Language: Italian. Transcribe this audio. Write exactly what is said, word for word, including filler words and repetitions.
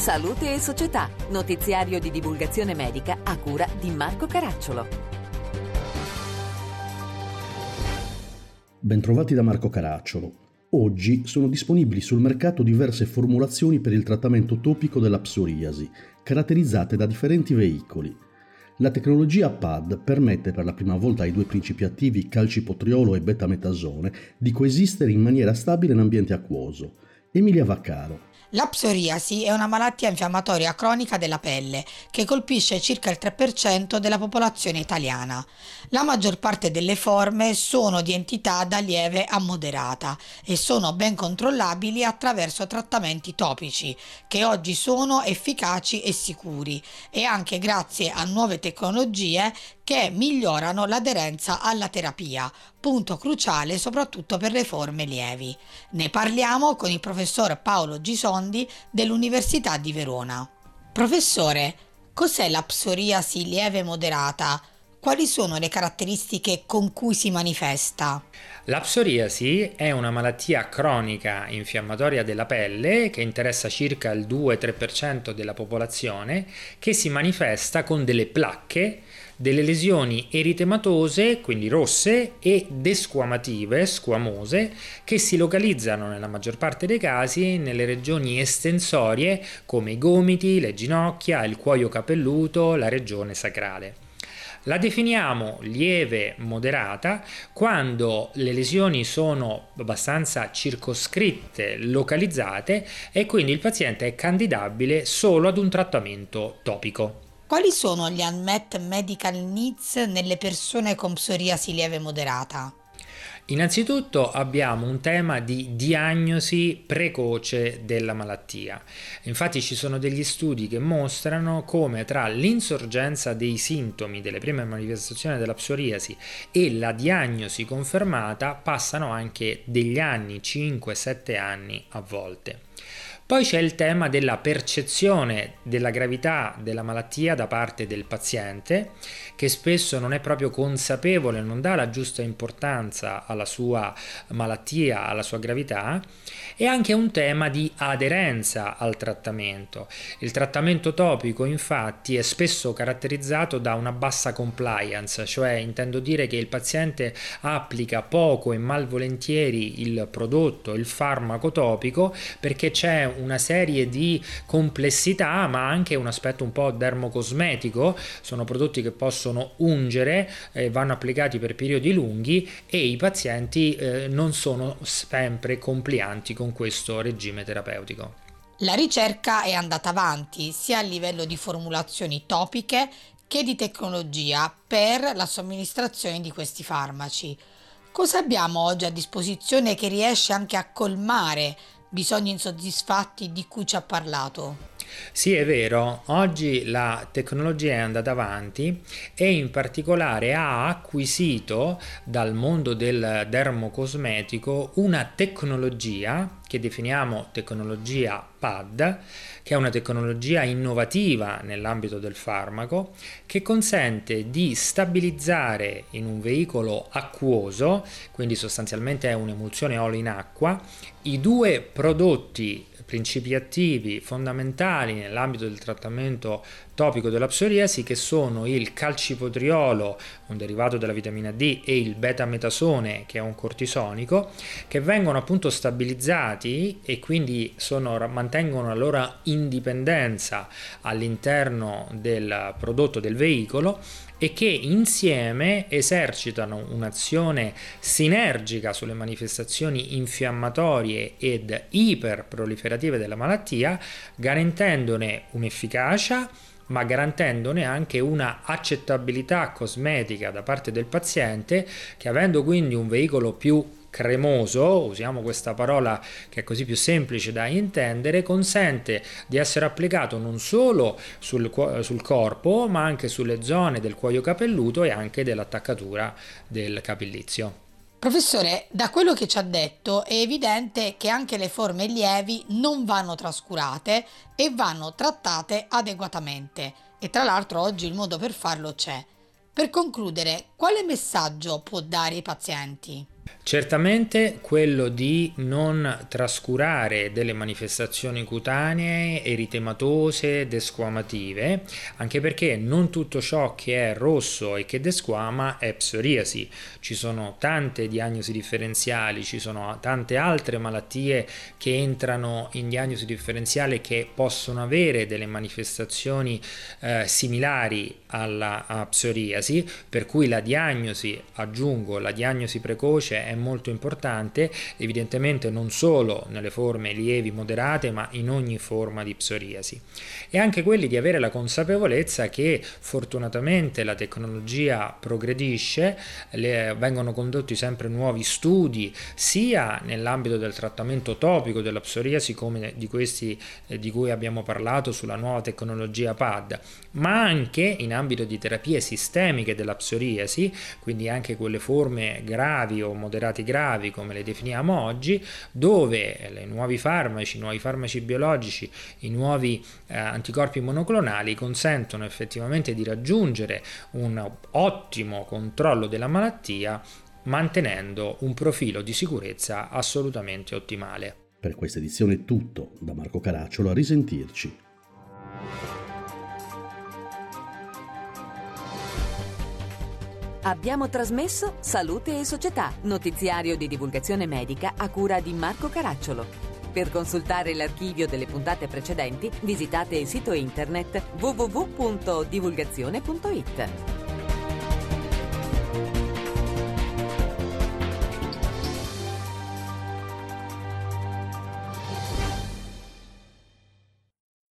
Salute e Società, notiziario di divulgazione medica a cura di Marco Caracciolo. Bentrovati da Marco Caracciolo. Oggi sono disponibili sul mercato diverse formulazioni per il trattamento topico della psoriasi, caratterizzate da differenti veicoli. La tecnologia P A D permette per la prima volta ai due principi attivi calcipotriolo e betametasone di coesistere in maniera stabile in ambiente acquoso. Emilia Vaccaro. La psoriasi è una malattia infiammatoria cronica della pelle che colpisce circa il tre per cento della popolazione italiana. La maggior parte delle forme sono di entità da lieve a moderata e sono ben controllabili attraverso trattamenti topici che oggi sono efficaci e sicuri, e anche grazie a nuove tecnologie che migliorano l'aderenza alla terapia, punto cruciale soprattutto per le forme lievi. Ne parliamo con il professor Paolo Gisondi dell'Università di Verona. Professore, cos'è la psoriasi lieve moderata? Quali sono le caratteristiche con cui si manifesta? La psoriasi è una malattia cronica infiammatoria della pelle che interessa circa il due tre per cento della popolazione, che si manifesta con delle placche, delle lesioni eritematose, quindi rosse, e desquamative, squamose, che si localizzano nella maggior parte dei casi nelle regioni estensorie come i gomiti, le ginocchia, il cuoio capelluto, la regione sacrale. La definiamo lieve moderata quando le lesioni sono abbastanza circoscritte, localizzate, e quindi il paziente è candidabile solo ad un trattamento topico. Quali sono gli unmet medical needs nelle persone con psoriasi lieve moderata? Innanzitutto abbiamo un tema di diagnosi precoce della malattia. Infatti ci sono degli studi che mostrano come tra l'insorgenza dei sintomi delle prime manifestazioni della psoriasi e la diagnosi confermata passano anche degli anni, cinque sette anni a volte. Poi c'è il tema della percezione della gravità della malattia da parte del paziente, che spesso non è proprio consapevole, non dà la giusta importanza alla sua malattia, alla sua gravità, e anche un tema di aderenza al trattamento. Il trattamento topico infatti è spesso caratterizzato da una bassa compliance, cioè intendo dire che il paziente applica poco e malvolentieri il prodotto, il farmaco topico, perché c'è una serie di complessità, ma anche un aspetto un po' dermocosmetico. Sono prodotti che possono ungere, eh, vanno applicati per periodi lunghi, e i pazienti eh, non sono sempre complianti con questo regime terapeutico. La ricerca è andata avanti sia a livello di formulazioni topiche che di tecnologia per la somministrazione di questi farmaci. Cosa abbiamo oggi a disposizione che riesce anche a colmare bisogni insoddisfatti di cui ci ha parlato? Sì, è vero, oggi la tecnologia è andata avanti e in particolare ha acquisito dal mondo del dermocosmetico una tecnologia che definiamo tecnologia P A D, che è una tecnologia innovativa nell'ambito del farmaco, che consente di stabilizzare in un veicolo acquoso, quindi sostanzialmente è un'emulsione olio in acqua, i due prodotti principi attivi fondamentali nell'ambito del trattamento topico della psoriasi, che sono il calcipotriolo, un derivato della vitamina D, e il betametasone, che è un cortisonico, che vengono appunto stabilizzati e quindi sono, mantengono la loro indipendenza all'interno del prodotto del veicolo, e che insieme esercitano un'azione sinergica sulle manifestazioni infiammatorie ed iperproliferative della malattia, garantendone un'efficacia, ma garantendone anche una accettabilità cosmetica da parte del paziente, che, avendo quindi un veicolo più cremoso, usiamo questa parola che è così più semplice da intendere, consente di essere applicato non solo sul, sul corpo, ma anche sulle zone del cuoio capelluto e anche dell'attaccatura del capillizio. Professore, da quello che ci ha detto è evidente che anche le forme lievi non vanno trascurate e vanno trattate adeguatamente, e tra l'altro oggi il modo per farlo c'è. Per concludere, quale messaggio può dare ai pazienti? Certamente quello di non trascurare delle manifestazioni cutanee eritematose, desquamative, anche perché non tutto ciò che è rosso e che desquama è psoriasi. Ci sono tante diagnosi differenziali, ci sono tante altre malattie che entrano in diagnosi differenziale che possono avere delle manifestazioni eh, similari alla a psoriasi, per cui la diagnosi, aggiungo, la diagnosi precoce è molto importante, evidentemente non solo nelle forme lievi, moderate, ma in ogni forma di psoriasi. E anche quelli di avere la consapevolezza che fortunatamente la tecnologia progredisce, le, vengono condotti sempre nuovi studi, sia nell'ambito del trattamento topico della psoriasi come di questi eh, di cui abbiamo parlato sulla nuova tecnologia P A D, ma anche in ambito di terapie sistemiche della psoriasi, quindi anche quelle forme gravi o moderati gravi come le definiamo oggi, dove i nuovi farmaci, i nuovi farmaci biologici, i nuovi eh, anticorpi monoclonali consentono effettivamente di raggiungere un ottimo controllo della malattia, mantenendo un profilo di sicurezza assolutamente ottimale. Per questa edizione è tutto, da Marco Caracciolo, a risentirci. Abbiamo trasmesso Salute e Società, notiziario di divulgazione medica a cura di Marco Caracciolo. Per consultare l'archivio delle puntate precedenti, visitate il sito internet w w w punto divulgazione punto i t.